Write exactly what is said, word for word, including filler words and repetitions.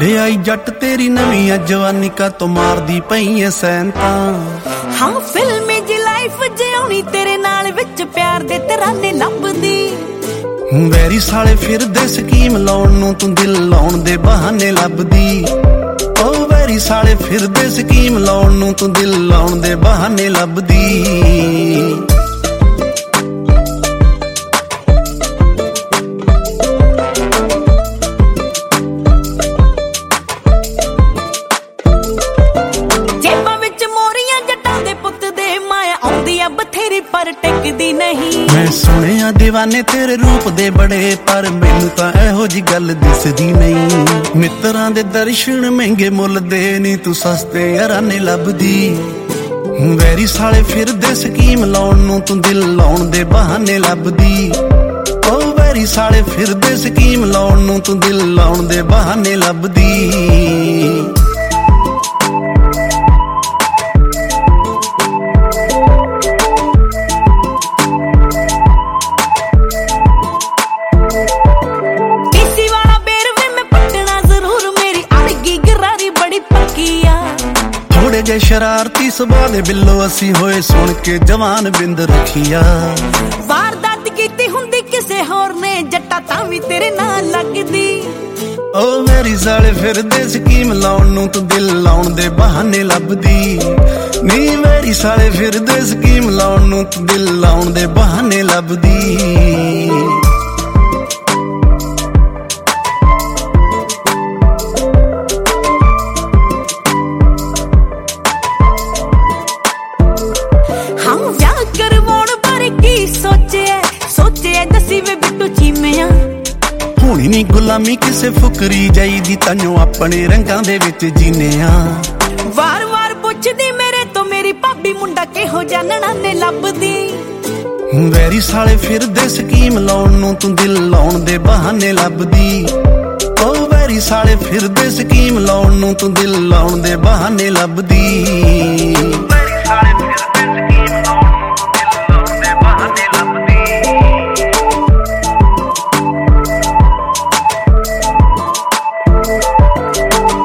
ਮੁੰਡਿਆਈ ਜੱਟ ਤੇਰੀ ਨਵੀਂ ਜਵਾਨੀ ਕਾ ਤੋਂ ਮਾਰਦੀ ਪਈ ਐ ਸੈਨ ਤਾਂ। ਹਾਂ ਫਿਲਮੀ ਜੀ ਲਾਈਫ ਜਿਉਣੀ ਤੇਰੇ ਨਾਲ ਵਿੱਚ ਪਿਆਰ ਦੇ ਤਰਾਨੇ ਲੱਭਦੀ। ਵੈਰੀ ਸਾਲੇ ਫਿਰਦੇ ਸਕੀਮ ਲਾਉਣ ਨੂੰ ਤੂੰ ਦਿਲ ਲਾਉਣ ਦੇ ਬਹਾਨੇ ਲੱਭਦੀ। ਓ ਵੈਰੀ ਸਾਲੇ ਫਿਰਦੇ ਸਕੀਮ ਲਾਉਣ ਨੂੰ ਤੂੰ ਦਿਲ ਲਾਉਣ ਦੇ ਬਹਾਨੇ ਲੱਭਦੀ। ਬਥੇਰੀ ਪਰ ਟਿਕਦੀ ਨਹੀਂ। ਮੈਂ ਸੁਣਿਆ ਦੀਵਾਨੇ ਤੇਰੇ ਰੂਪ ਦੇ ਬੜੇ, ਪਰ ਮੈਨੂੰ ਤਾਂ ਇਹੋ ਜੀ ਗੱਲ ਦਿਸਦੀ ਨਹੀਂ। ਮਿੱਤਰਾਂ ਦੇ ਦਰਸ਼ਨ ਮਹਿੰਗੇ ਮੁੱਲ ਦੇ ਨੀ ਤੂੰ ਸਸਤੇ ਯਾਰਾਨੇ ਲੱਭਦੀ। ਵੈਰੀ ਸਾਲੇ ਫਿਰਦੇ ਸਕੀਮ ਲਾਉਣ ਨੂੰ ਤੂੰ ਦਿਲ ਲਾਉਣ ਦੇ ਬਹਾਨੇ ਲੱਭਦੀ। ਓ ਵੈਰੀ ਸਾਲੇ ਫਿਰਦੇ ਸਕੀਮ ਲਾਉਣ ਨੂੰ ਤੂੰ ਦਿਲ ਲਾਉਣ ਦੇ ਬਹਾਨੇ ਲੱਭਦੀ। ਥੋੜੇ ਜੇ ਸ਼ਰਾਰਤੀ ਸੁਭਾਅ ਦੇ ਬਿੱਲੋ ਅਸੀਂ ਹੋਏ, ਸੁਣ ਕੇ ਜਵਾਨ ਬਿੰਦ ਰੱਖੀਆ। ਵਾਰਦਾਤ ਕੀਤੀ ਹੁੰਦੀ ਕਿਸੇ ਹੋਰ ਨੇ, ਜੱਟਾ ਤਾਂ ਵੀ ਤੇਰੇ ਨਾਲ ਲੱਗਦੀ। ਓ ਮੇਰੀ ਸਾਲੇ ਫਿਰਦੇ ਸਕੀਮ ਲਾਉਣ ਨੂੰ ਤੂੰ ਦਿਲ ਲਾਉਣ ਦੇ ਬਹਾਨੇ ਲੱਭਦੀ। ਨੀ ਮੇਰੀ ਸਾਲੇ ਫਿਰਦੇ ਸਕੀਮ ਲਾਉਣ ਨੂੰ ਤੂੰ ਦਿਲ ਲਾਉਣ ਦੇ ਬਹਾਨੇ ਲੱਭਦੀ। ਕਰਵਾਉਣ ਬਾਰੇ ਕੀ ਸੋਚਿਆ ਸੋਚਿਆ ਦੱਸੀ ਵੇ ਬਿੱਟੂ ਚੀਮਿਆਂ। ਹੋਣੀ ਨੀ ਗੁਲਾਮੀ ਕਿਸੇ ਫੁਕਰੀ ਜਾਈਦੀ, ਤੈਨੂੰ ਆਪਣੇ ਰੰਗਾਂ ਦੇ ਵਿੱਚ ਜੀਨੇ ਆ। ਵਾਰ ਵਾਰ ਪੁੱਛਦੀ ਮੇਰੇ ਤੋਂ ਮੇਰੀ ਭਾਬੀ ਮੁੰਡਾ ਕਿਹੋ ਜਾਨਣਾ ਨੇ ਲੱਭਦੀ। ਵੈਰੀ ਸਾਲੇ ਫਿਰਦੇ ਸਕੀਮ ਲਾਉਣ ਨੂੰ ਤੂੰ ਦਿਲ ਲਾਉਣ ਦੇ ਬਹਾਨੇ ਲੱਭਦੀ। ਓ ਵੈਰੀ ਸਾਲੇ ਫਿਰਦੇ ਸਕੀਮ ਲਾਉਣ ਨੂੰ ਤੂੰ ਦਿਲ ਲਾਉਣ ਦੇ ਬਹਾਨੇ ਲੱਭਦੀ।